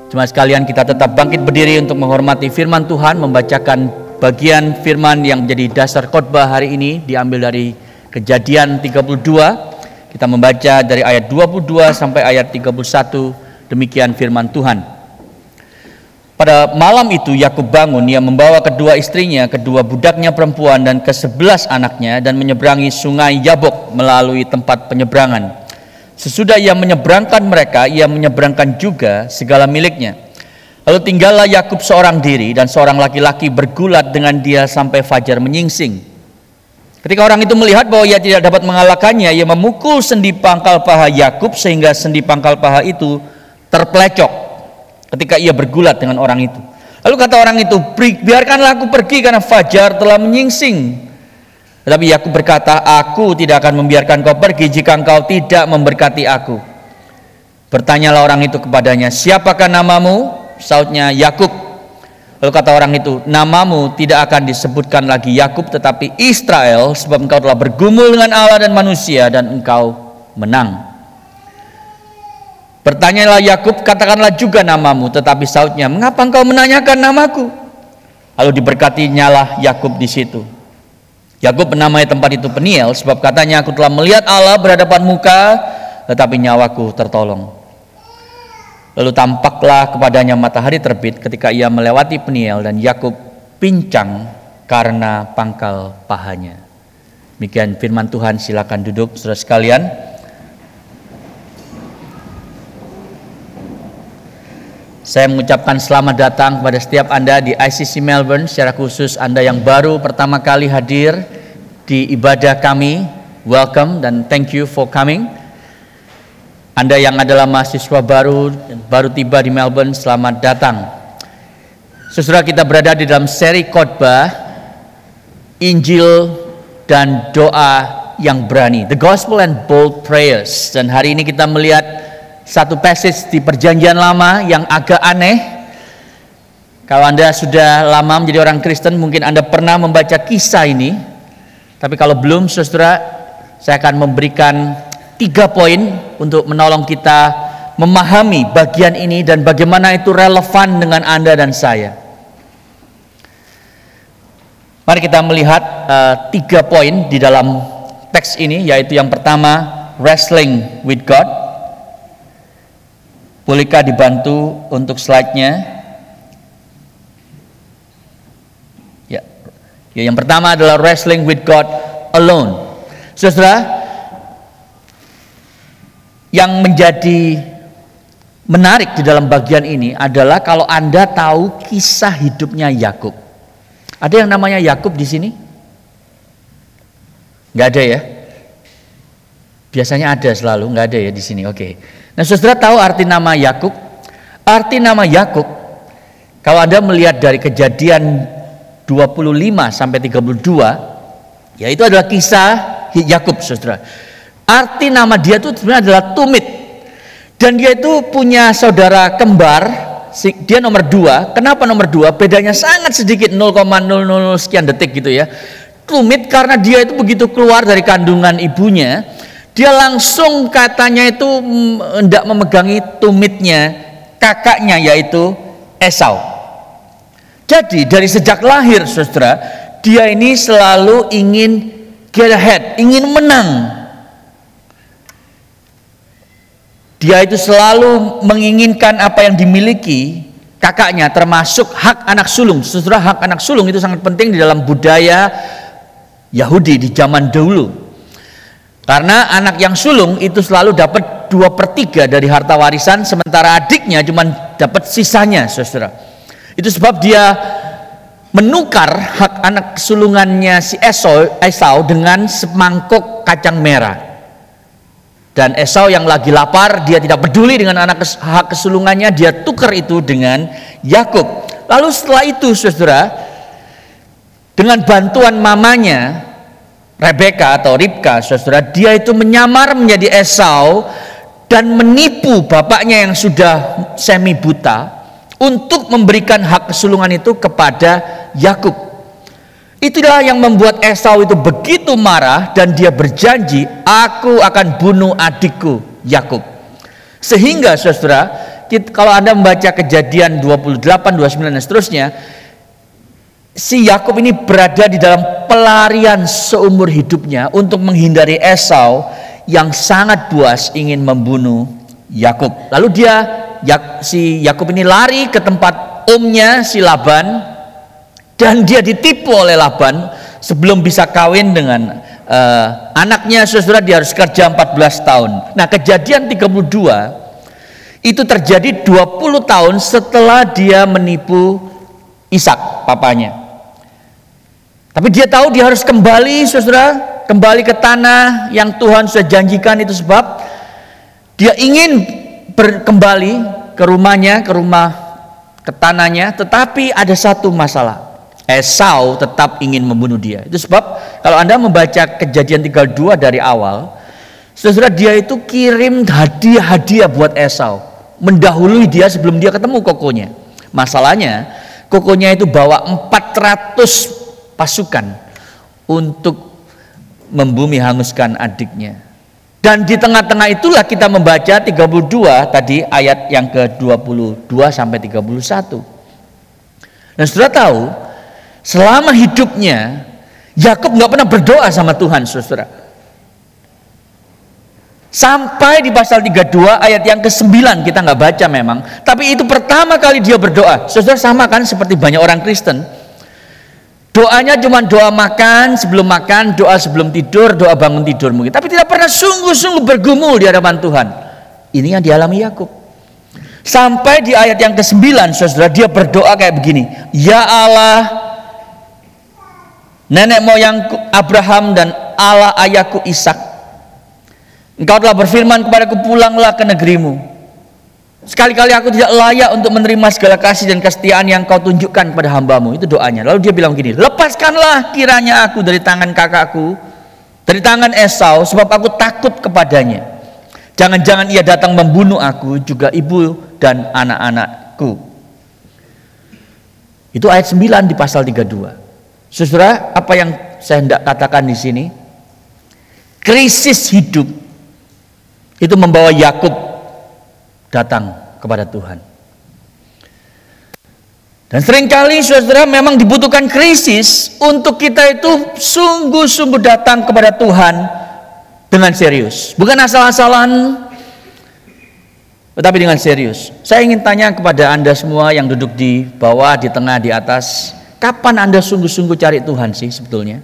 Jemaat sekalian, kita tetap bangkit berdiri untuk menghormati firman Tuhan, membacakan bagian firman yang menjadi dasar khotbah hari ini diambil dari Kejadian 32. Kita membaca dari ayat 22 sampai ayat 31. Demikian firman Tuhan. Pada malam itu Yakub bangun, ia membawa kedua istrinya, kedua budaknya perempuan dan ke-11 anaknya dan menyeberangi sungai Yabok melalui tempat penyeberangan. Sesudah ia menyeberangkan mereka, ia menyeberangkan juga segala miliknya. Lalu tinggallah Yakub seorang diri dan seorang laki-laki bergulat dengan dia sampai fajar menyingsing. Ketika orang itu melihat bahwa ia tidak dapat mengalahkannya, ia memukul sendi pangkal paha Yakub sehingga sendi pangkal paha itu terpelecok ketika ia bergulat dengan orang itu. Lalu kata orang itu, biarkanlah aku pergi karena fajar telah menyingsing. Tetapi Yakub berkata, aku tidak akan membiarkan kau pergi jika engkau tidak memberkati aku. Bertanyalah orang itu kepadanya, siapakah namamu? Sautnya, Yakub. Lalu kata orang itu, namamu tidak akan disebutkan lagi Yakub tetapi Israel, sebab engkau telah bergumul dengan Allah dan manusia dan engkau menang. Bertanyalah Yakub, katakanlah juga namamu, tetapi sautnya, mengapa engkau menanyakan namaku? Lalu diberkatinyalah Yakub di situ. Yakub menamai tempat itu Peniel, sebab katanya, aku telah melihat Allah berhadapan muka, tetapi nyawaku tertolong. Lalu tampaklah kepadanya matahari terbit ketika ia melewati Peniel, dan Yakub pincang karena pangkal pahanya. Demikian firman Tuhan. Silakan duduk, saudara sekalian. Saya mengucapkan selamat datang kepada setiap Anda di ICC Melbourne, secara khusus Anda yang baru pertama kali hadir di ibadah kami. Welcome dan thank you for coming. Anda yang adalah mahasiswa baru tiba di Melbourne, selamat datang. Saudara, kita berada di dalam seri khotbah Injil dan doa yang berani, The Gospel and Bold Prayers. Dan hari ini kita melihat satu passage di Perjanjian Lama yang agak aneh. Kalau Anda sudah lama menjadi orang Kristen, mungkin Anda pernah membaca kisah ini. Tapi kalau belum, saudara, saya akan memberikan 3 poin untuk menolong kita memahami bagian ini dan bagaimana itu relevan dengan Anda dan saya. Mari kita melihat 3 poin di dalam teks ini, yaitu yang pertama, wrestling with God. Bolehkah dibantu untuk slide-nya? Ya, yang pertama adalah wrestling with God alone. Saudara, yang menjadi menarik di dalam bagian ini adalah kalau Anda tahu kisah hidupnya Yakub. Ada yang namanya Yakub di sini? Nggak ada ya? Biasanya ada selalu, nggak ada ya di sini. Oke. Nah, saudara tahu arti nama Yakub? Arti nama Yakub, kalau Anda melihat dari Kejadian 25 sampai 32, ya itu adalah kisah Yakub, saudara. Arti nama dia itu sebenarnya adalah tumit. Dan dia itu punya saudara kembar, dia nomor 2. Kenapa nomor 2? Bedanya sangat sedikit, 0,00 sekian detik gitu ya. Tumit karena dia itu begitu keluar dari kandungan ibunya, dia langsung katanya itu hendak memegangi tumitnya kakaknya, yaitu Esau. Jadi dari sejak lahir, saudara, dia ini selalu ingin get ahead, ingin menang. Dia itu selalu menginginkan apa yang dimiliki kakaknya, termasuk hak anak sulung. Saudara, hak anak sulung itu sangat penting di dalam budaya Yahudi di zaman dahulu. Karena anak yang sulung itu selalu dapat 2/3 dari harta warisan, sementara adiknya cuma dapat sisanya, saudara. Itu sebab dia menukar hak anak sulungannya si Esau dengan semangkuk kacang merah. Dan Esau yang lagi lapar, dia tidak peduli dengan hak kesulungannya, dia tukar itu dengan Yakub. Lalu setelah itu, saudara, dengan bantuan mamanya Rebeka atau Ribka, saudara, dia itu menyamar menjadi Esau dan menipu bapaknya yang sudah semi buta untuk memberikan hak kesulungan itu kepada Yakub. Itulah yang membuat Esau itu begitu marah dan dia berjanji, aku akan bunuh adikku Yakub. Sehingga saudara, Kalau Anda membaca Kejadian 28, 29 dan seterusnya, si Yakub ini berada di dalam pelarian seumur hidupnya untuk menghindari Esau yang sangat buas ingin membunuh Yakub. Lalu si Yakub ini lari ke tempat omnya si Laban, dan dia ditipu oleh Laban sebelum bisa kawin dengan anaknya. Saudara, dia harus kerja 14 tahun. Nah, Kejadian 32 itu terjadi 20 tahun setelah dia menipu Ishak, papanya. Tapi dia tahu dia harus kembali, saudara, kembali ke tanah yang Tuhan sudah janjikan. Itu sebab dia ingin kembali ke rumahnya, ke tanahnya. Tetapi ada satu masalah, Esau tetap ingin membunuh dia. Itu sebab kalau Anda membaca Kejadian 32 dari awal, saudara, dia itu kirim hadiah-hadiah buat Esau, mendahului dia sebelum dia ketemu kokonya. Masalahnya, kokonya itu bawa 400 pasukan untuk membumi hanguskan adiknya. Dan di tengah-tengah itulah kita membaca 32 tadi, ayat yang ke-22 sampai 31. Dan saudara tahu, selama hidupnya Yakub nggak pernah berdoa sama Tuhan, saudara. Sampai di pasal 32 ayat yang ke-9 kita nggak baca memang, tapi itu pertama kali dia berdoa. Saudara, sama kan seperti banyak orang Kristen. Doanya cuma doa makan, sebelum makan, doa sebelum tidur, doa bangun tidur mungkin. Tapi tidak pernah sungguh-sungguh bergumul di hadapan Tuhan. Ini yang dialami Yakub. Sampai di ayat yang ke-9, saudara, dia berdoa kayak begini. Ya Allah, nenek moyangku Abraham dan Allah ayahku Ishak, Engkau telah berfirman kepadaku, pulanglah ke negerimu. Sekali-kali aku tidak layak untuk menerima segala kasih dan kesetiaan yang kau tunjukkan kepada hambamu. Itu doanya. Lalu dia bilang gini, lepaskanlah kiranya aku dari tangan kakakku, dari tangan Esau, sebab aku takut kepadanya. Jangan-jangan ia datang membunuh aku, juga ibu dan anak-anakku. Itu ayat 9 di pasal 32. Saudara, apa yang saya hendak katakan di sini? Krisis hidup itu membawa Yakub datang kepada Tuhan. Dan seringkali, saudara, memang dibutuhkan krisis untuk kita itu sungguh-sungguh datang kepada Tuhan dengan serius, bukan asal-asalan, tetapi dengan serius. Saya ingin tanya kepada Anda semua yang duduk di bawah, di tengah, di atas, kapan Anda sungguh-sungguh cari Tuhan sih sebetulnya?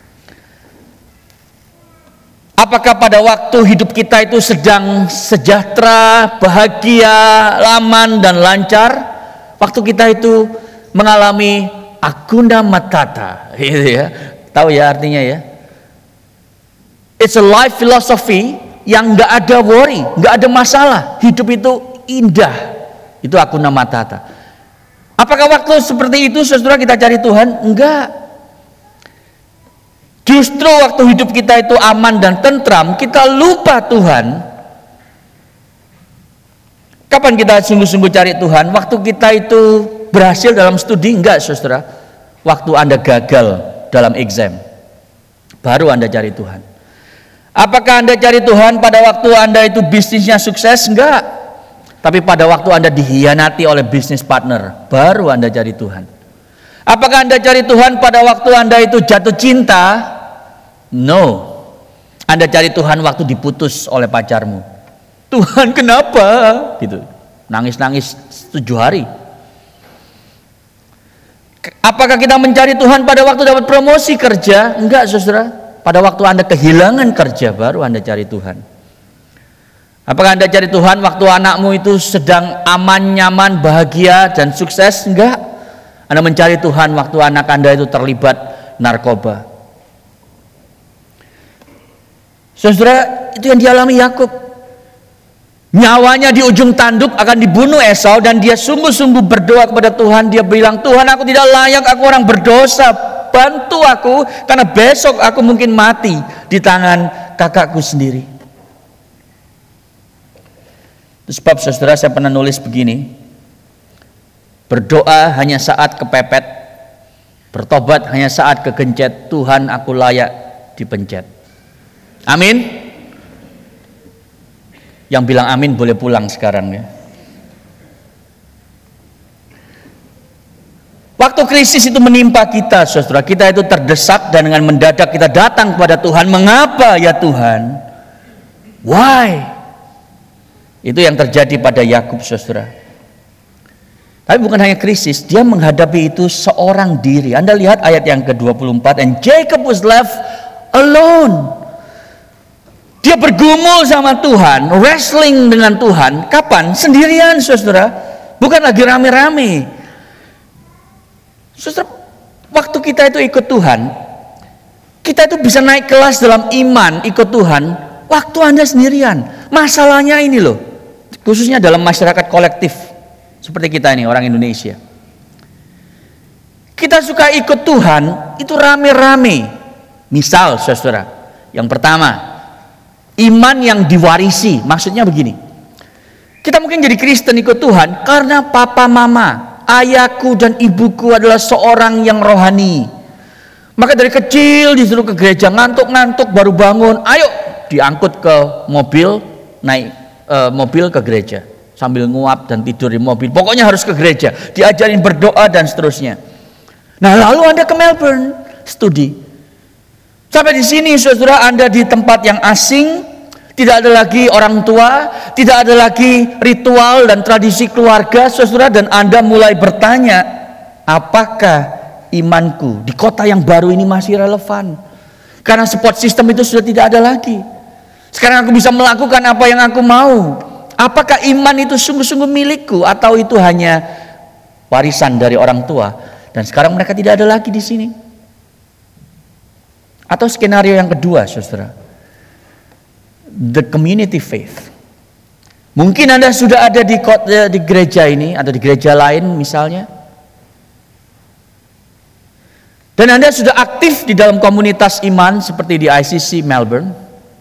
Apakah pada waktu hidup kita itu sedang sejahtera, bahagia, aman dan lancar? Waktu kita itu mengalami Hakuna Matata, gitu ya. Tahu ya artinya ya? It's a life philosophy yang nggak ada worry, nggak ada masalah. Hidup itu indah. Itu Hakuna Matata. Apakah waktu seperti itu, saudara, kita cari Tuhan? Enggak. Justru waktu hidup kita itu aman dan tentram, kita lupa Tuhan. Kapan kita sungguh-sungguh cari Tuhan? Waktu kita itu berhasil dalam studi? Enggak, saudara. Waktu Anda gagal dalam exam, baru Anda cari Tuhan. Apakah Anda cari Tuhan pada waktu Anda itu bisnisnya sukses? Enggak. Tapi pada waktu Anda dihianati oleh bisnis partner, baru Anda cari Tuhan. Apakah Anda cari Tuhan pada waktu Anda itu jatuh cinta? No. Anda cari Tuhan waktu diputus oleh pacarmu. Tuhan, kenapa? Gitu. Nangis-nangis 7 hari. Apakah kita mencari Tuhan pada waktu dapat promosi kerja? Enggak, saudara. Pada waktu Anda kehilangan kerja, baru Anda cari Tuhan. Apakah Anda cari Tuhan waktu anakmu itu sedang aman, nyaman, bahagia, dan sukses? Enggak. Anda mencari Tuhan waktu anak Anda itu terlibat narkoba. Saudara, itu yang dialami Yakub. Nyawanya di ujung tanduk akan dibunuh Esau, dan dia sungguh-sungguh berdoa kepada Tuhan. Dia bilang, Tuhan, aku tidak layak, aku orang berdosa. Bantu aku, karena besok aku mungkin mati di tangan kakakku sendiri. Itu sebab, saudara, saya pernah nulis begini. Berdoa hanya saat kepepet, bertobat hanya saat kegencet. Tuhan, aku layak dipencet. Amin. Yang bilang amin boleh pulang sekarang ya. Waktu krisis itu menimpa kita, saudara, kita itu terdesak dan dengan mendadak kita datang kepada Tuhan. Mengapa ya Tuhan? Why? Itu yang terjadi pada Yakub, saudara. Tapi bukan hanya krisis, dia menghadapi itu seorang diri. Anda lihat ayat yang ke-24, and Jacob was left alone. Dia bergumul sama Tuhan, wrestling dengan Tuhan. Kapan? Sendirian, saudara. Bukan lagi rame-rame. Saudara, waktu kita itu ikut Tuhan, kita itu bisa naik kelas dalam iman ikut Tuhan. Waktu Anda sendirian. Masalahnya ini loh, khususnya dalam masyarakat kolektif seperti kita ini, orang Indonesia. Kita suka ikut Tuhan itu rame-rame. Misal, saudara, yang pertama, iman yang diwarisi. Maksudnya begini, kita mungkin jadi Kristen ikut Tuhan karena papa mama, ayahku dan ibuku adalah seorang yang rohani. Maka dari kecil disuruh ke gereja, ngantuk-ngantuk baru bangun, ayo diangkut ke mobil, naik mobil ke gereja, sambil nguap dan tidur di mobil. Pokoknya harus ke gereja, diajarin berdoa dan seterusnya. Nah, lalu Anda ke Melbourne studi. Sampai di sini, saudara, Anda di tempat yang asing. Tidak ada lagi orang tua, tidak ada lagi ritual dan tradisi keluarga, saudara, dan Anda mulai bertanya, apakah imanku di kota yang baru ini masih relevan? Karena support system itu sudah tidak ada lagi. Sekarang aku bisa melakukan apa yang aku mau. Apakah iman itu sungguh-sungguh milikku atau itu hanya warisan dari orang tua? Dan sekarang mereka tidak ada lagi di sini. Atau skenario yang kedua, saudara, the community faith. Mungkin Anda sudah ada di gereja ini atau di gereja lain misalnya, dan Anda sudah aktif di dalam komunitas iman seperti di ICC Melbourne.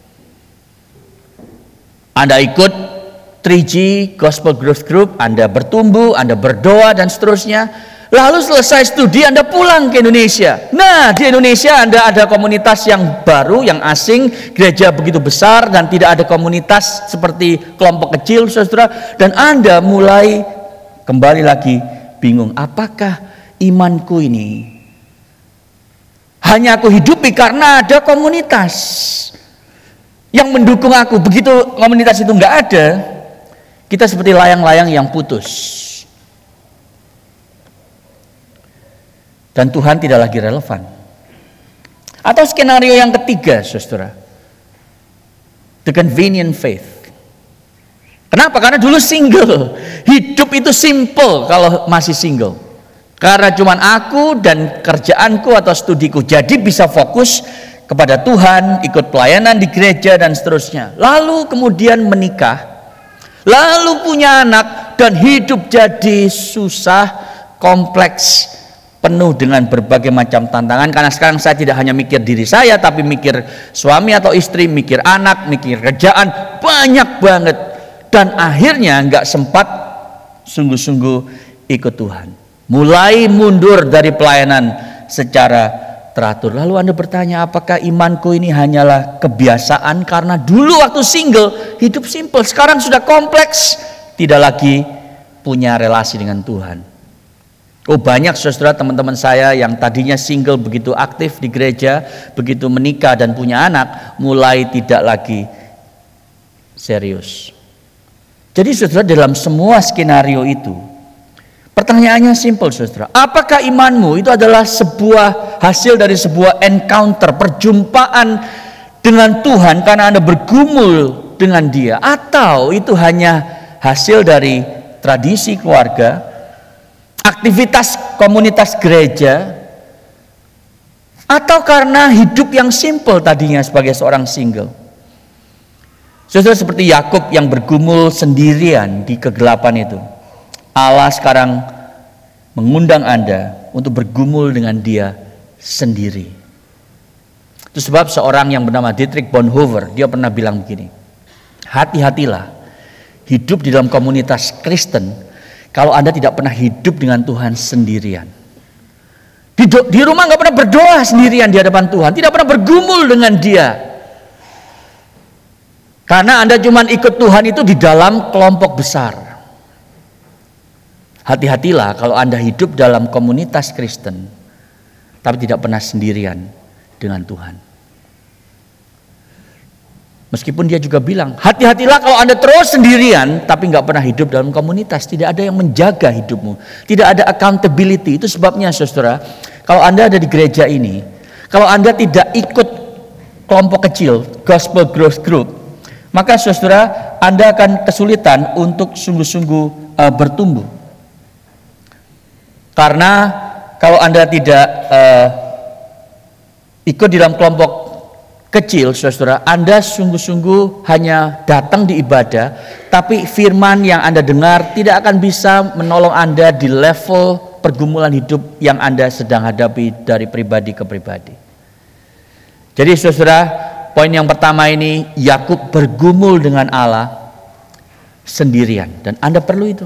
Anda ikut 3G Gospel Growth Group, Anda bertumbuh, Anda berdoa dan seterusnya. Lalu selesai studi Anda pulang ke Indonesia. Nah, di Indonesia Anda ada komunitas yang baru, yang asing, gereja begitu besar dan tidak ada komunitas seperti kelompok kecil, saudara. Dan Anda mulai kembali lagi bingung, apakah imanku ini hanya aku hidupi karena ada komunitas yang mendukung aku. Begitu komunitas itu nggak ada, kita seperti layang-layang yang putus. Dan Tuhan tidak lagi relevan. Atau skenario yang ketiga, saudara, the convenient faith. Kenapa? Karena dulu single. Hidup itu simple kalau masih single. Karena cuman aku dan kerjaanku atau studiku, jadi bisa fokus kepada Tuhan, ikut pelayanan di gereja dan seterusnya. Lalu kemudian menikah, lalu punya anak, dan hidup jadi susah, kompleks, penuh dengan berbagai macam tantangan. Karena sekarang saya tidak hanya mikir diri saya, tapi mikir suami atau istri, mikir anak, mikir kerjaan, banyak banget. Dan akhirnya nggak sempat sungguh-sungguh ikut Tuhan. Mulai mundur dari pelayanan secara teratur. Lalu Anda bertanya, apakah imanku ini hanyalah kebiasaan karena dulu waktu single hidup simple, sekarang sudah kompleks, tidak lagi punya relasi dengan Tuhan. Oh, banyak saudara, teman-teman saya yang tadinya single begitu aktif di gereja, begitu menikah dan punya anak, mulai tidak lagi serius. Jadi saudara, dalam semua skenario itu, pertanyaannya simple, saudara. Apakah imanmu itu adalah sebuah hasil dari sebuah encounter, perjumpaan dengan Tuhan karena Anda bergumul dengan Dia, atau itu hanya hasil dari tradisi keluarga, aktivitas komunitas gereja, atau karena hidup yang simple tadinya sebagai seorang single? Saudara, seperti Yakub yang bergumul sendirian di kegelapan itu, Allah sekarang mengundang Anda untuk bergumul dengan Dia sendiri. Itu sebab seorang yang bernama Dietrich Bonhoeffer, dia pernah bilang begini, hati-hatilah hidup di dalam komunitas Kristen kalau Anda tidak pernah hidup dengan Tuhan sendirian. Di rumah nggak pernah berdoa sendirian di hadapan Tuhan, tidak pernah bergumul dengan Dia. Karena Anda cuma ikut Tuhan itu di dalam kelompok besar. Hati-hatilah kalau Anda hidup dalam komunitas Kristen, tapi tidak pernah sendirian dengan Tuhan. Meskipun dia juga bilang, hati-hatilah kalau Anda terus sendirian, tapi nggak pernah hidup dalam komunitas. Tidak ada yang menjaga hidupmu. Tidak ada accountability. Itu sebabnya saudara, kalau Anda ada di gereja ini, kalau Anda tidak ikut kelompok kecil, gospel growth group, maka saudara, Anda akan kesulitan untuk sungguh-sungguh bertumbuh. Karena kalau Anda tidak ikut di dalam kelompok kecil, saudara, Anda sungguh-sungguh hanya datang di ibadah, tapi firman yang Anda dengar tidak akan bisa menolong Anda di level pergumulan hidup yang Anda sedang hadapi dari pribadi ke pribadi. Jadi saudara, poin yang pertama ini, Yakub bergumul dengan Allah sendirian, dan Anda perlu itu.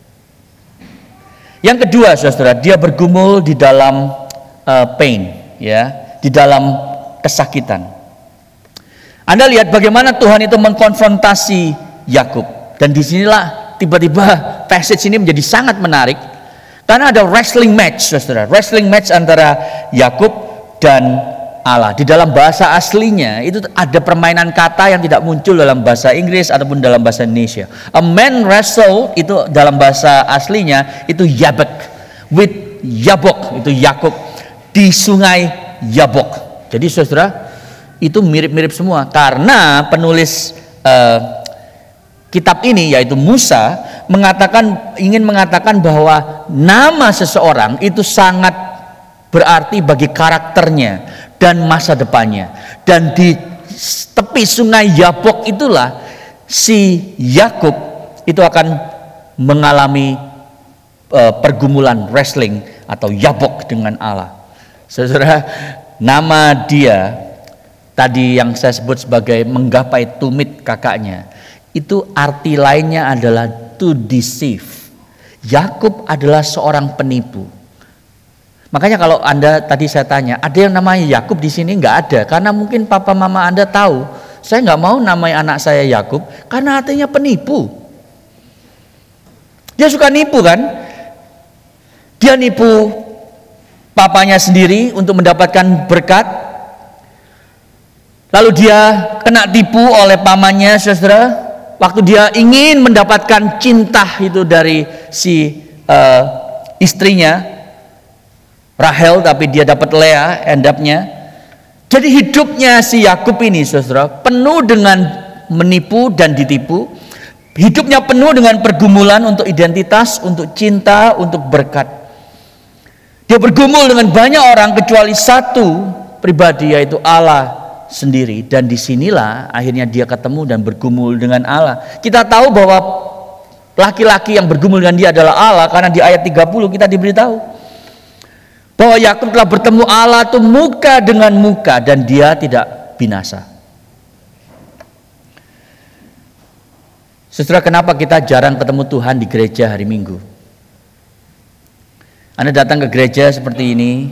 Yang kedua, saudara, dia bergumul di dalam pain, ya, di dalam kesakitan. Anda lihat bagaimana Tuhan itu mengkonfrontasi Yakub, dan disinilah tiba-tiba passage ini menjadi sangat menarik karena ada wrestling match, saudara, wrestling match antara Yakub dan Allah. Di dalam bahasa aslinya itu ada permainan kata yang tidak muncul dalam bahasa Inggris ataupun dalam bahasa Indonesia. A man wrestle itu dalam bahasa aslinya itu Yabok with Yabok, itu Yakub di sungai Yabok. Jadi saudara, itu mirip-mirip semua karena penulis kitab ini yaitu Musa ingin mengatakan bahwa nama seseorang itu sangat berarti bagi karakternya dan masa depannya. Dan di tepi sungai Yabok itulah si Yakub itu akan mengalami pergumulan wrestling atau Yabok dengan Allah. Saudara, nama dia tadi yang saya sebut sebagai menggapai tumit kakaknya, itu arti lainnya adalah to deceive. Yakub adalah seorang penipu. Makanya kalau Anda tadi saya tanya, ada yang namanya Yakub di sini? Nggak ada, karena mungkin papa mama Anda tahu, saya nggak mau namai anak saya Yakub karena artinya penipu. Dia suka nipu kan? Dia nipu papanya sendiri untuk mendapatkan berkat. Lalu dia kena tipu oleh pamannya, saudara. Waktu dia ingin mendapatkan cinta itu dari si istrinya Rahel, tapi dia dapat Lea end up-nya. Jadi hidupnya si Yakub ini, saudara, penuh dengan menipu dan ditipu. Hidupnya penuh dengan pergumulan untuk identitas, untuk cinta, untuk berkat. Dia bergumul dengan banyak orang kecuali satu pribadi, yaitu Allah sendiri. Dan disinilah akhirnya dia ketemu dan bergumul dengan Allah. Kita tahu bahwa laki-laki yang bergumul dengan dia adalah Allah, karena di ayat 30 kita diberitahu bahwa Yakub telah bertemu Allah itu muka dengan muka dan dia tidak binasa. Saudara, kenapa kita jarang ketemu Tuhan di gereja hari Minggu? Anda datang ke gereja seperti ini,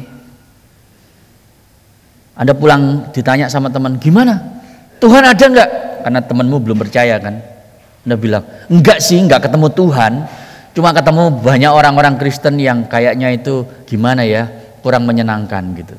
Anda pulang ditanya sama teman, gimana? Tuhan ada enggak? Karena temanmu belum percaya kan? Anda bilang, enggak sih, enggak ketemu Tuhan. Cuma ketemu banyak orang-orang Kristen yang kayaknya itu gimana ya, kurang menyenangkan gitu.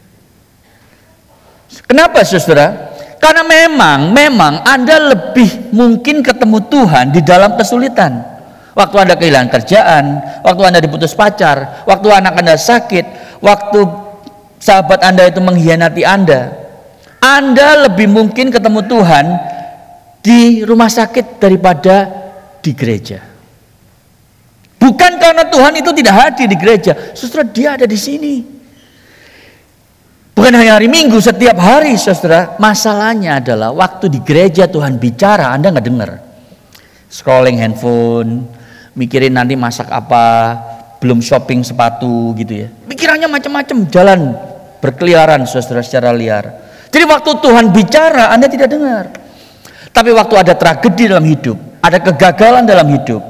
Kenapa saudara? Karena memang Anda lebih mungkin ketemu Tuhan di dalam kesulitan. Waktu Anda kehilangan kerjaan, waktu Anda diputus pacar, waktu anak Anda sakit, waktu sahabat Anda itu mengkhianati Anda. Anda lebih mungkin ketemu Tuhan di rumah sakit daripada di gereja. Bukan karena Tuhan itu tidak hadir di gereja, saudara, dia ada di sini. Bukan hanya hari Minggu, setiap hari, saudara. Masalahnya adalah waktu di gereja Tuhan bicara, Anda nggak dengar. Scrolling handphone, mikirin nanti masak apa, belum shopping sepatu gitu ya. Pikirannya macam-macam, jalan berkeliaran, saudara, secara liar. Jadi waktu Tuhan bicara, Anda tidak dengar. Tapi waktu ada tragedi dalam hidup, ada kegagalan dalam hidup,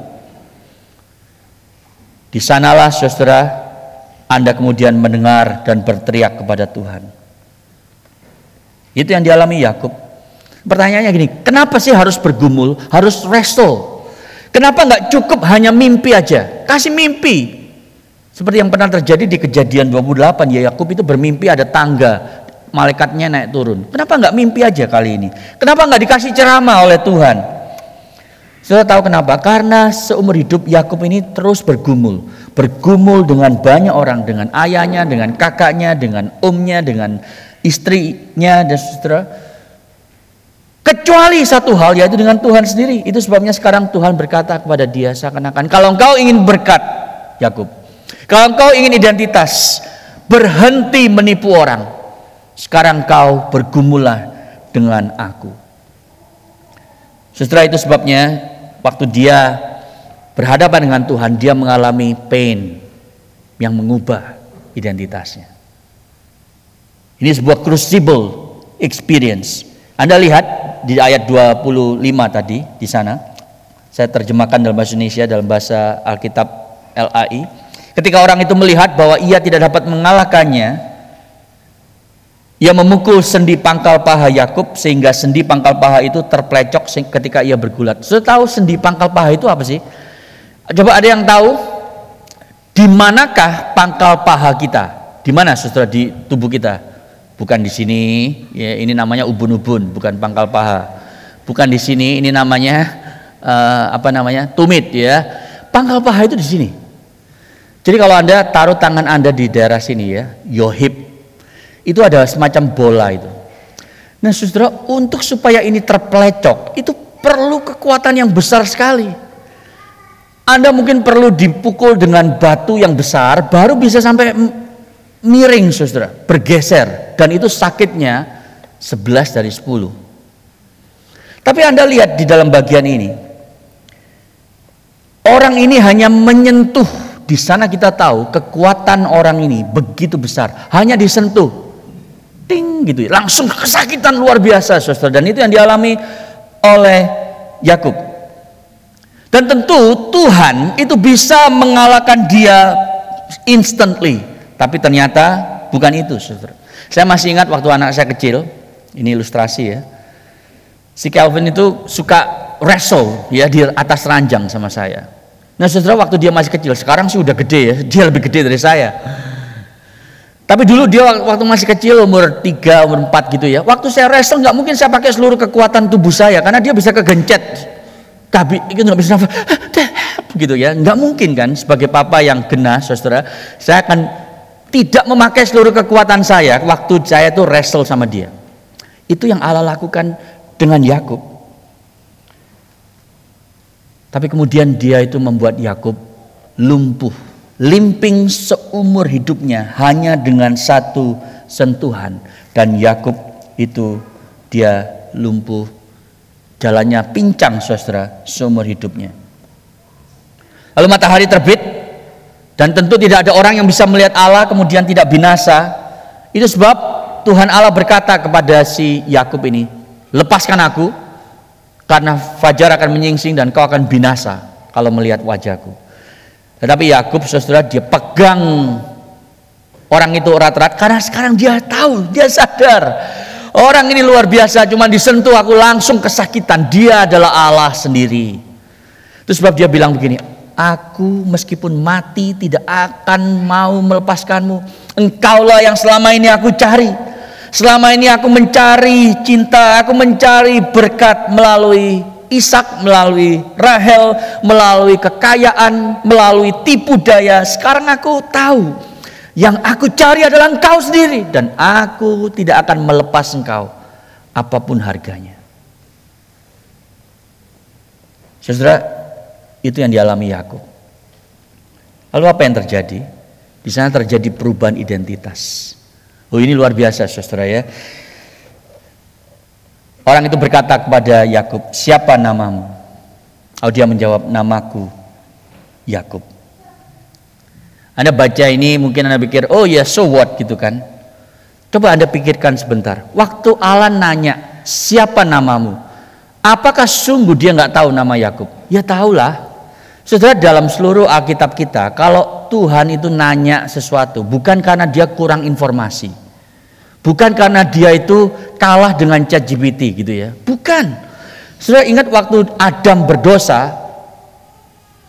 di sanalah saudara, Anda kemudian mendengar dan berteriak kepada Tuhan. Itu yang dialami Yakub. Pertanyaannya gini, kenapa sih harus bergumul, harus wrestle? Kenapa nggak cukup hanya mimpi aja? Kasih mimpi. Seperti yang pernah terjadi di Kejadian 28, ya Yakub itu bermimpi ada tangga, malaikatnya naik turun. Kenapa nggak mimpi aja kali ini? Kenapa nggak dikasih ceramah oleh Tuhan? Saudara tahu kenapa? Karena seumur hidup Yakub ini terus bergumul dengan banyak orang, dengan ayahnya, dengan kakaknya, dengan omnya, dengan istrinya dan saudara. Kecuali satu hal, yaitu dengan Tuhan sendiri. Itu sebabnya sekarang Tuhan berkata kepada dia seakan-akan, kalau engkau ingin berkat, Yakub, kalau engkau ingin identitas, berhenti menipu orang. Sekarang kau bergumullah dengan aku. Setelah itu sebabnya waktu dia berhadapan dengan Tuhan, dia mengalami pain yang mengubah identitasnya. Ini sebuah crucible experience. Anda lihat di ayat 25 tadi di sana. Saya terjemahkan dalam bahasa Indonesia, dalam bahasa Alkitab LAI. Ketika orang itu melihat bahwa ia tidak dapat mengalahkannya, ia memukul sendi pangkal paha Yakub sehingga sendi pangkal paha itu terplecok ketika ia bergulat. Sudah tahu sendi pangkal paha itu apa sih? Coba ada yang tahu? Di manakah pangkal paha kita? Di mana saudara di tubuh kita? Bukan di sini, ya, ini namanya ubun-ubun, bukan pangkal paha. Bukan di sini, ini namanya tumit, ya. Pangkal paha itu di sini. Jadi kalau Anda taruh tangan Anda di daerah sini, ya, your hip, itu ada semacam bola itu. Nah, saudara, untuk supaya ini terplecok, itu perlu kekuatan yang besar sekali. Anda mungkin perlu dipukul dengan batu yang besar, baru bisa sampai miring, saudara, bergeser, dan itu sakitnya 11 dari 10. Tapi Anda lihat di dalam bagian ini, orang ini hanya menyentuh. Di sana kita tahu kekuatan orang ini begitu besar, hanya disentuh, ting gitu, langsung kesakitan luar biasa, saudara, dan itu yang dialami oleh Yakub. Dan tentu Tuhan itu bisa mengalahkan dia instantly. Tapi ternyata bukan itu, saudara. Saya masih ingat waktu anak saya kecil, ini ilustrasi ya. Si Calvin itu suka wrestle ya di atas ranjang sama saya. Nah, saudara, waktu dia masih kecil, sekarang sih udah gede ya, dia lebih gede dari saya. Tapi dulu dia waktu masih kecil, umur 3, umur 4 gitu ya. Waktu saya wrestle nggak mungkin saya pakai seluruh kekuatan tubuh saya, karena dia bisa kegencet. Itu nggak bisa nafas, gitu ya. Nggak mungkin kan, sebagai papa yang genas, saudara, saya akan tidak memakai seluruh kekuatan saya waktu saya tuh wrestle sama dia. Itu yang Allah lakukan dengan Yakub. Tapi kemudian dia itu membuat Yakub lumpuh, limping seumur hidupnya hanya dengan satu sentuhan. Dan Yakub itu dia lumpuh, jalannya pincang, saudara, seumur hidupnya. Lalu matahari terbit, dan tentu tidak ada orang yang bisa melihat Allah kemudian tidak binasa. Itu sebab Tuhan Allah berkata kepada si Yakub ini, lepaskan aku, karena fajar akan menyingsing dan kau akan binasa kalau melihat wajahku. Tetapi Yakub, saudara, dia pegang orang itu erat-erat, karena sekarang dia tahu, dia sadar, orang ini luar biasa, cuma disentuh aku langsung kesakitan. Dia adalah Allah sendiri. Itu sebab dia bilang begini, aku meskipun mati tidak akan mau melepaskanmu. Engkaulah yang selama ini aku cari. Selama ini aku mencari cinta, aku mencari berkat melalui Ishak, melalui Rahel, melalui kekayaan, melalui tipu daya. Sekarang aku tahu yang aku cari adalah engkau sendiri, dan aku tidak akan melepas engkau apapun harganya. Saudara, itu yang dialami Yakub. Lalu apa yang terjadi? Di sana terjadi perubahan identitas. Oh, ini luar biasa, saudara ya. Orang itu berkata kepada Yakub, siapa namamu? Oh, dia menjawab, namaku Yakub. Anda baca ini mungkin Anda pikir, oh ya, so what gitu kan. Coba Anda pikirkan sebentar. Waktu Allah nanya, siapa namamu? Apakah sungguh dia nggak tahu nama Yakub? Ya tahulah. Saudara, dalam seluruh Alkitab kita, kalau Tuhan itu nanya sesuatu, bukan karena dia kurang informasi, bukan karena dia itu kalah dengan ChatGPT gitu ya, bukan. Saudara ingat waktu Adam berdosa,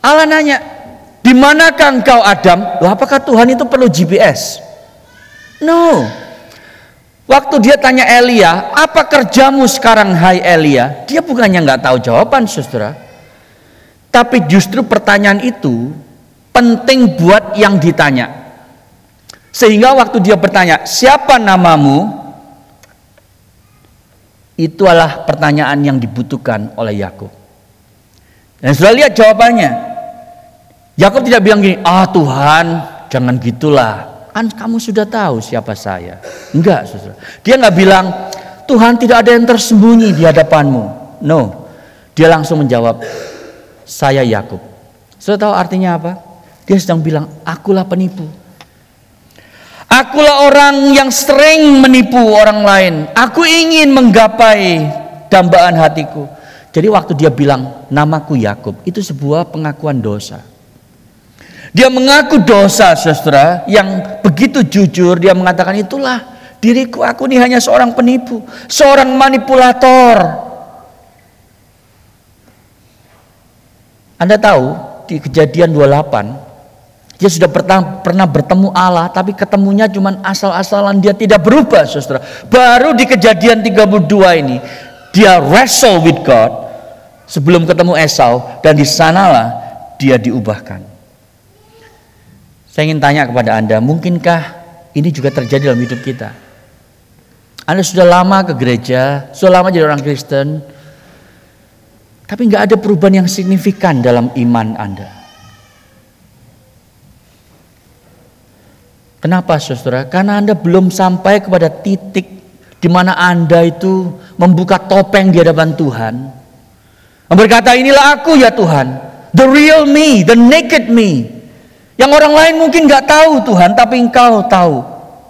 Allah nanya, di manakah engkau Adam? Loh, apakah Tuhan itu perlu GPS? No. Waktu dia tanya Elia, apa kerjamu sekarang hai Elia? Dia bukannya nggak tahu jawaban, saudara. Tapi justru pertanyaan itu penting buat yang ditanya. Sehingga waktu dia bertanya, siapa namamu? Itu adalah pertanyaan yang dibutuhkan oleh Yakub. Dan sudah lihat jawabannya. Yakub tidak bilang gini, Tuhan, jangan gitulah. Kan kamu sudah tahu siapa saya. Enggak, saudara. Dia nggak bilang, Tuhan tidak ada yang tersembunyi di hadapanmu. No. Dia langsung menjawab, saya Yakub. Sudah tahu artinya apa? Dia sedang bilang, akulah penipu. Akulah orang yang sering menipu orang lain. Aku ingin menggapai dambaan hatiku. Jadi waktu dia bilang, namaku Yakub, itu sebuah pengakuan dosa. Dia mengaku dosa, saudara, yang begitu jujur. Dia mengatakan, itulah diriku, aku ini hanya seorang penipu, seorang manipulator. Anda tahu di Kejadian 28, dia sudah pernah bertemu Allah, tapi ketemunya cuma asal-asalan, dia tidak berubah, saudara. Baru di Kejadian 32 ini dia wrestle with God sebelum ketemu Esau, dan di sanalah dia diubahkan. Saya ingin tanya kepada Anda, mungkinkah ini juga terjadi dalam hidup kita? Anda sudah lama ke gereja, sudah lama jadi orang Kristen, tapi nggak ada perubahan yang signifikan dalam iman Anda. Kenapa, saudara? Karena Anda belum sampai kepada titik di mana Anda itu membuka topeng di hadapan Tuhan, berkata, inilah aku ya Tuhan, the real me, the naked me. Yang orang lain mungkin gak tahu Tuhan, tapi Engkau tahu.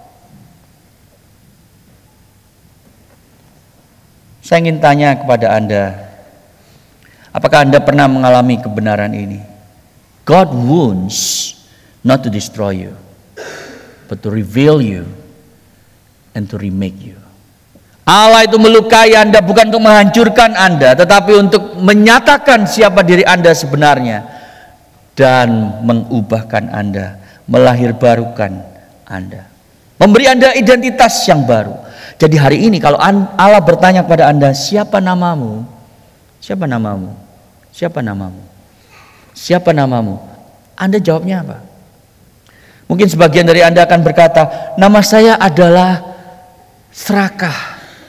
Saya ingin tanya kepada Anda, apakah Anda pernah mengalami kebenaran ini? God wants not to destroy you, but to reveal you and to remake you. Allah itu melukai Anda bukan untuk menghancurkan Anda, tetapi untuk menyatakan siapa diri Anda sebenarnya dan mengubahkan Anda, melahirbarukan Anda, memberi Anda identitas yang baru. Jadi hari ini kalau Allah bertanya kepada Anda, siapa namamu? Siapa namamu? Siapa namamu? Siapa namamu? Anda jawabnya apa? Mungkin sebagian dari Anda akan berkata, nama saya adalah serakah.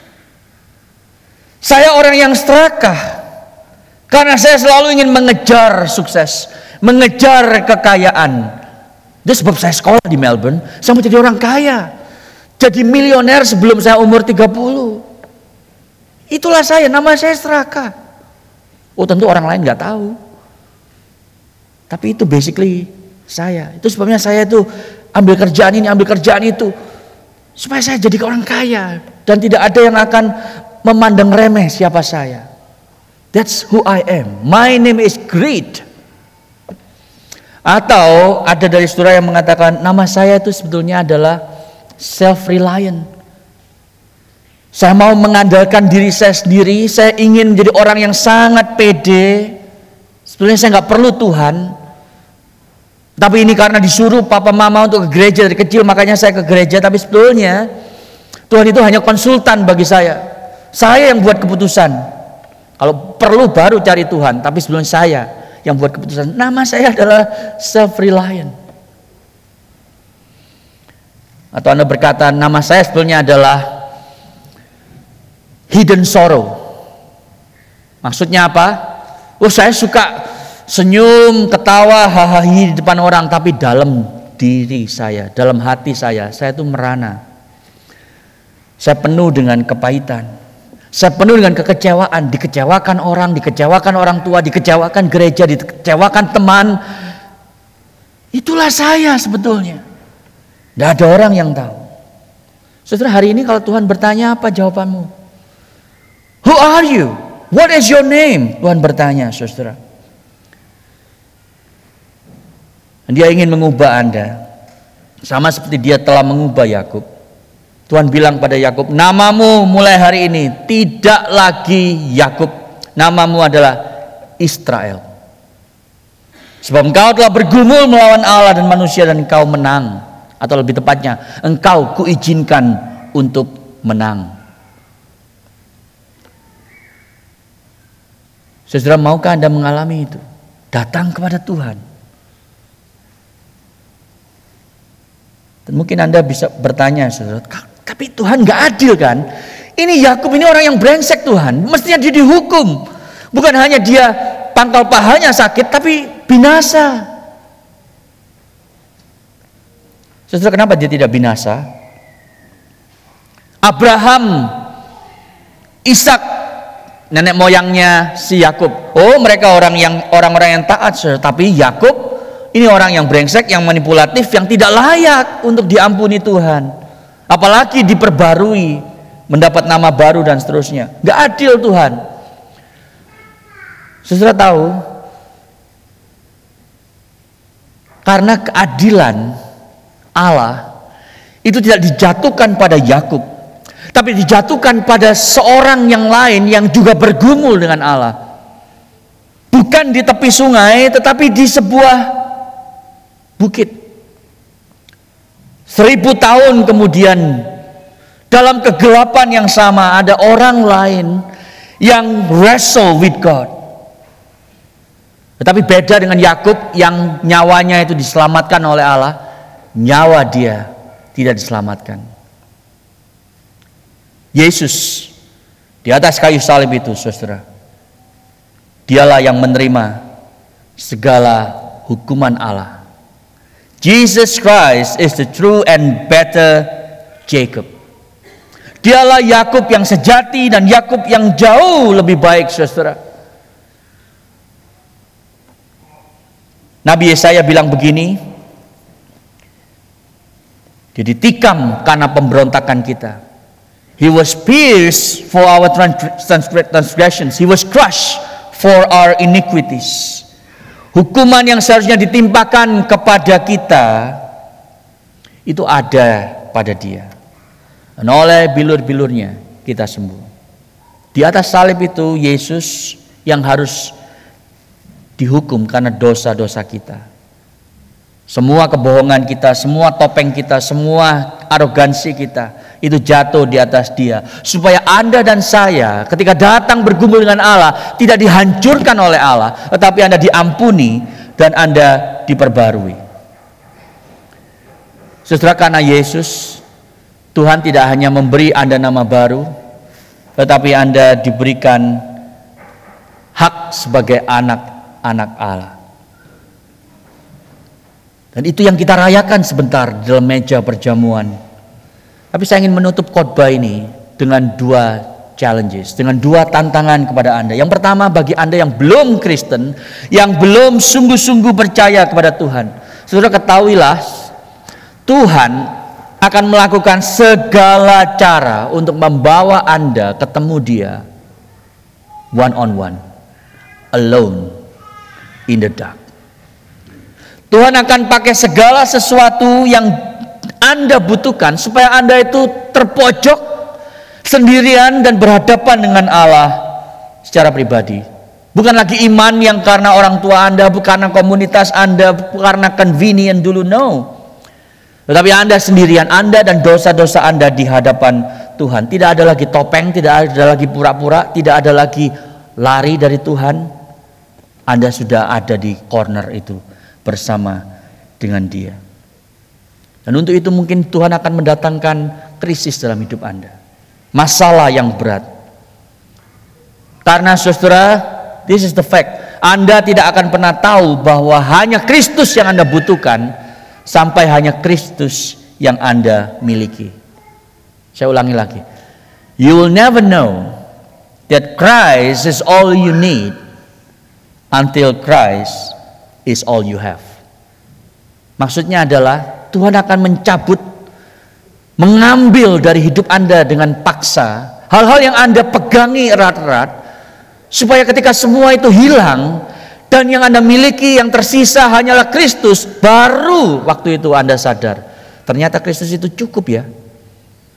Saya orang yang serakah karena saya selalu ingin mengejar sukses, mengejar kekayaan. Itu sebab saya sekolah di Melbourne, saya mau jadi orang kaya, jadi milioner sebelum saya umur 30. Itulah saya, nama saya serakah. Oh, tentu orang lain gak tahu, tapi itu basically saya. Itu sebabnya saya itu ambil kerjaan ini, ambil kerjaan itu, supaya saya jadi orang kaya dan tidak ada yang akan memandang remeh siapa saya. That's who I am. My name is great. Atau ada dari saudara yang mengatakan, nama saya itu sebetulnya adalah self-reliant. Saya mau mengandalkan diri saya sendiri. Saya ingin menjadi orang yang sangat pede. Sebetulnya saya gak perlu Tuhan, tapi ini karena disuruh papa mama untuk ke gereja dari kecil, makanya saya ke gereja. Tapi sebetulnya Tuhan itu hanya konsultan bagi saya. Saya yang buat keputusan. Kalau perlu baru cari Tuhan, tapi sebelum saya yang buat keputusan. Nama saya adalah self-reliant. Atau Anda berkata, nama saya sebetulnya adalah hidden sorrow. Maksudnya apa? Oh, saya suka senyum, ketawa, hahaha di depan orang, tapi dalam diri saya, dalam hati saya itu merana. Saya penuh dengan kepahitan. Saya penuh dengan kekecewaan, dikecewakan orang tua, dikecewakan gereja, dikecewakan teman. Itulah saya sebetulnya. Tidak ada orang yang tahu. Saudara, hari ini kalau Tuhan bertanya, apa jawabanmu? Who are you? What is your name? Tuhan bertanya, saudara. Dia ingin mengubah Anda, sama seperti dia telah mengubah Yakub. Tuhan bilang pada Yakub, namamu mulai hari ini tidak lagi Yakub, namamu adalah Israel. Sebab engkau telah bergumul melawan Allah dan manusia dan engkau menang. Atau lebih tepatnya, engkau kuizinkan untuk menang. Saudara, maukah Anda mengalami itu? Datang kepada Tuhan. Dan mungkin Anda bisa bertanya, saudara, tapi Tuhan gak adil kan? Ini Yakub ini orang yang brengsek Tuhan. Mestinya dia dihukum. Bukan hanya dia pangkal pahanya sakit, tapi binasa. Saudara, kenapa dia tidak binasa? Abraham, Ishak, nenek moyangnya si Yakub. Oh, mereka orang-orang yang taat, saudara. Tapi Yakub ini orang yang brengsek, yang manipulatif, yang tidak layak untuk diampuni Tuhan. Apalagi diperbarui, mendapat nama baru dan seterusnya. Gak adil Tuhan. Saudara tahu, karena keadilan Allah itu tidak dijatuhkan pada Yakub, tapi dijatuhkan pada seorang yang lain yang juga bergumul dengan Allah. Bukan di tepi sungai, tetapi di sebuah bukit. 1000 tahun kemudian, dalam kegelapan yang sama, ada orang lain yang wrestle with God. Tetapi beda dengan Yakub yang nyawanya itu diselamatkan oleh Allah, nyawa dia tidak diselamatkan. Yesus di atas kayu salib itu, saudara, dialah yang menerima segala hukuman Allah. Jesus Christ is the true and better Jacob. Dialah Yakub yang sejati dan Yakub yang jauh lebih baik, saudara. Nabi Yesaya bilang begini, dia ditikam karena pemberontakan kita. He was pierced for our transgressions. He was crushed for our iniquities. Hukuman yang seharusnya ditimpakan kepada kita itu ada pada dia. Dan oleh bilur-bilurnya kita sembuh. Di atas salib itu Yesus yang harus dihukum karena dosa-dosa kita. Semua kebohongan kita, semua topeng kita, semua arogansi kita itu jatuh di atas dia, supaya Anda dan saya ketika datang bergumul dengan Allah tidak dihancurkan oleh Allah, tetapi Anda diampuni dan Anda diperbarui. Saudara, karena Yesus, Tuhan tidak hanya memberi Anda nama baru, tetapi Anda diberikan hak sebagai anak-anak Allah. Dan itu yang kita rayakan sebentar di dalam meja perjamuan. Tapi saya ingin menutup khotbah ini dengan 2 challenges, dengan 2 tantangan kepada Anda. Yang pertama, bagi Anda yang belum Kristen, yang belum sungguh-sungguh percaya kepada Tuhan, saudara ketahuilah, Tuhan akan melakukan segala cara untuk membawa Anda ketemu Dia one on one, alone in the dark. Tuhan akan pakai segala sesuatu yang Anda butuhkan supaya Anda itu terpojok sendirian dan berhadapan dengan Allah secara pribadi. Bukan lagi iman yang karena orang tua Anda, bukan karena komunitas Anda, bukan karena convenient dulu, no. Tetapi Anda sendirian, Anda dan dosa-dosa Anda di hadapan Tuhan. Tidak ada lagi topeng, tidak ada lagi pura-pura, tidak ada lagi lari dari Tuhan. Anda sudah ada di corner itu bersama dengan Dia. Dan untuk itu mungkin Tuhan akan mendatangkan krisis dalam hidup Anda, masalah yang berat. Karena saudara, this is the fact, Anda tidak akan pernah tahu bahwa hanya Kristus yang Anda butuhkan sampai hanya Kristus yang Anda miliki. Saya ulangi lagi, you will never know that Christ is all you need until Christ is all you have. Maksudnya adalah Tuhan akan mencabut, mengambil dari hidup Anda dengan paksa hal-hal yang Anda pegangi erat-erat, supaya ketika semua itu hilang dan yang Anda miliki yang tersisa hanyalah Kristus, baru waktu itu Anda sadar ternyata Kristus itu cukup ya.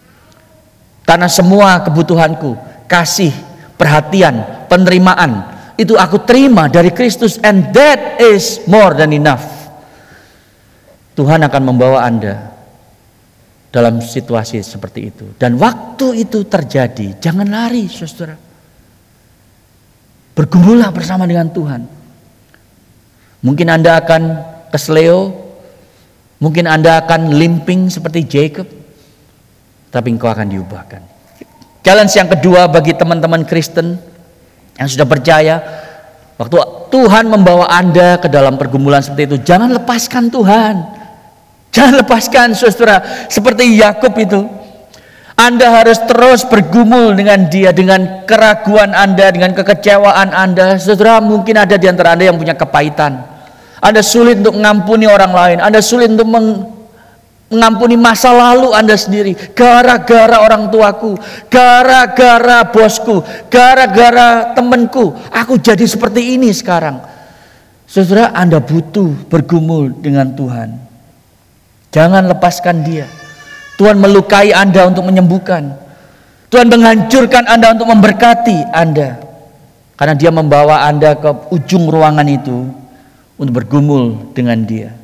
Karena semua kebutuhanku, kasih, perhatian, penerimaan, itu aku terima dari Kristus, and that is more than enough. Tuhan akan membawa Anda dalam situasi seperti itu. Dan waktu itu terjadi, jangan lari, saudara. Bergumullah bersama dengan Tuhan. Mungkin Anda akan kesleo, mungkin Anda akan limping seperti Jacob, tapi engkau akan diubahkan. Challenge yang kedua bagi teman-teman Kristen yang sudah percaya, waktu Tuhan membawa Anda ke dalam pergumulan seperti itu, jangan lepaskan Tuhan. Jangan lepaskan, saudara. Seperti Yakub itu, Anda harus terus bergumul dengan dia, dengan keraguan Anda, dengan kekecewaan Anda. Saudara, mungkin ada di antara Anda yang punya kepahitan. Anda sulit untuk mengampuni orang lain. Anda sulit untuk mengampuni masa lalu Anda sendiri. Gara-gara orang tuaku, gara-gara bosku, gara-gara temanku, aku jadi seperti ini sekarang. Saudara, Anda butuh bergumul dengan Tuhan. Jangan lepaskan dia. Tuhan melukai Anda untuk menyembuhkan. Tuhan menghancurkan Anda untuk memberkati Anda. Karena dia membawa Anda ke ujung ruangan itu untuk bergumul dengan dia.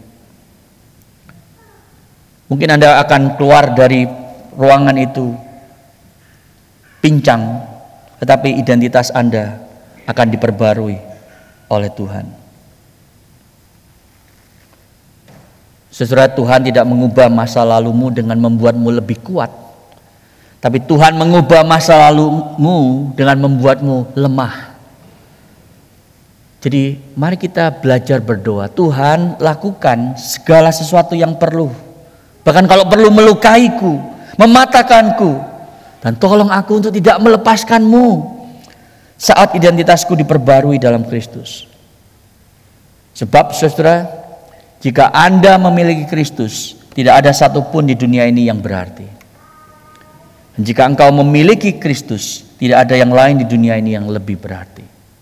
Mungkin Anda akan keluar dari ruangan itu pincang, tetapi identitas Anda akan diperbarui oleh Tuhan. Saudara, Tuhan tidak mengubah masa lalumu dengan membuatmu lebih kuat, tapi Tuhan mengubah masa lalumu dengan membuatmu lemah. Jadi mari kita belajar berdoa. Tuhan, lakukan segala sesuatu yang perlu, bahkan kalau perlu melukaiku, mematahkanku, dan tolong aku untuk tidak melepaskanmu saat identitasku diperbarui dalam Kristus. Sebab saudara, jika Anda memiliki Kristus, tidak ada satupun di dunia ini yang berarti. Dan jika engkau memiliki Kristus, tidak ada yang lain di dunia ini yang lebih berarti.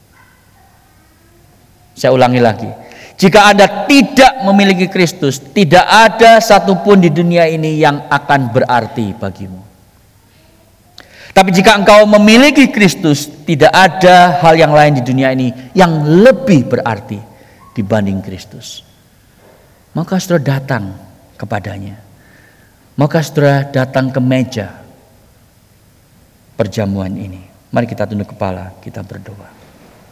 Saya ulangi lagi. Jika Anda tidak memiliki Kristus, tidak ada satupun di dunia ini yang akan berarti bagimu. Tapi jika engkau memiliki Kristus, tidak ada hal yang lain di dunia ini yang lebih berarti dibanding Kristus. Maka saudara datang kepadanya. Maka saudara datang ke meja perjamuan ini. Mari kita tunduk kepala, kita berdoa.